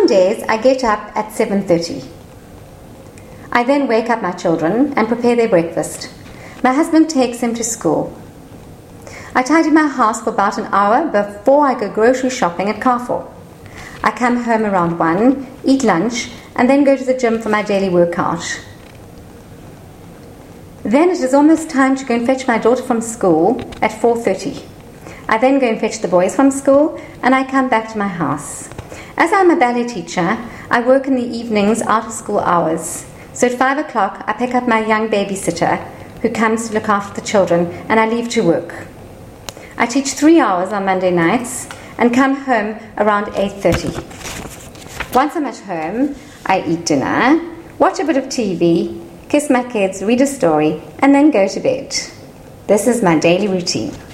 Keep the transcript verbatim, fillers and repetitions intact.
some days I get up at seven thirty. I then wake up my children and prepare their breakfast. My husband takes them to school. I tidy my house for about an hour before I go grocery shopping at Carrefour. I come home around one, eat lunch, and then go to the gym for my daily workout. Then it is almost time to go and fetch my daughter from school at four thirty. I then go and fetch the boys from school, and I come back to my house. As I'm a ballet teacher, I work in the evenings out of school hours. So at five o'clock, I pick up my young babysitter who comes to look after the children, and I leave to work. I teach three hours on Monday nights and come home around eight thirty. Once I'm at home, I eat dinner, watch a bit of T V, kiss my kids, read a story, and then go to bed. This is my daily routine.